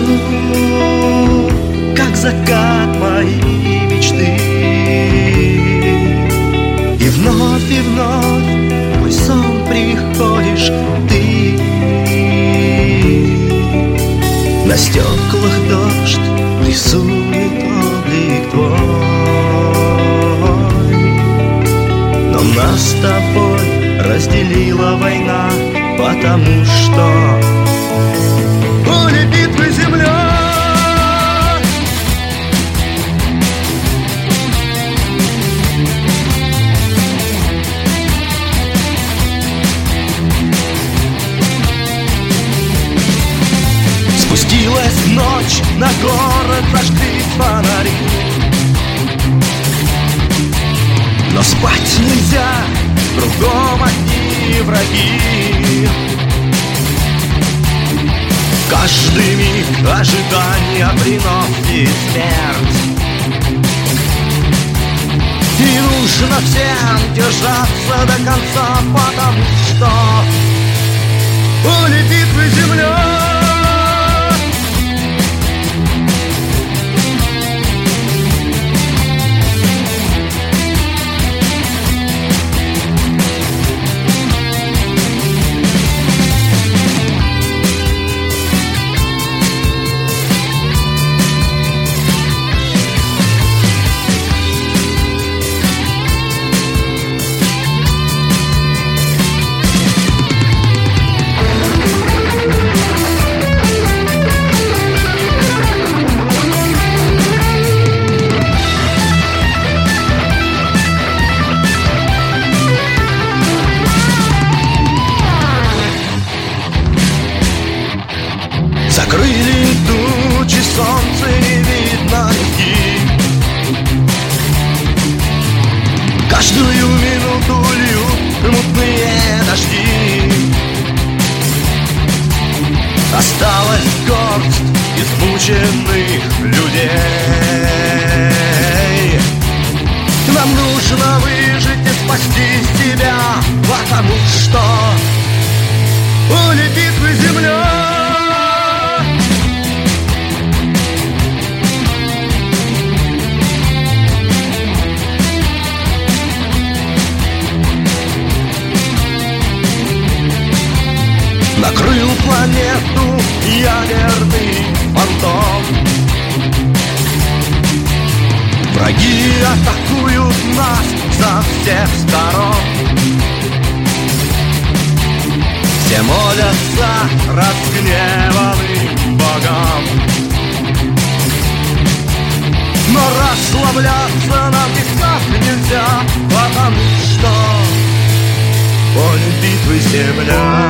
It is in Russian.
как закат моей мечты. И вновь в мой сон приходишь ты. На стеклах дождь рисует облик твой, но нас с тобой разделила война, потому что поле битвы земля. Спустилась ночь, на город зажгли фонари, но спать нельзя, кругом одни враги. Каждый миг ожидания приносит смерть, и нужно всем держаться до конца, потому что поле битвы земля. Закрыли тучи, солнце не видно реки. Каждую минуту льют мутные дожди. Осталась горсть измученных людей. Нам нужно выжить и спасти себя, потому что поле битвы земля. Накрыл планету ядерный фантом. Враги атакуют нас со всех сторон. Все молятся разгневанным богам, но расслабляться нам никак нельзя, потому что поле битвы земля.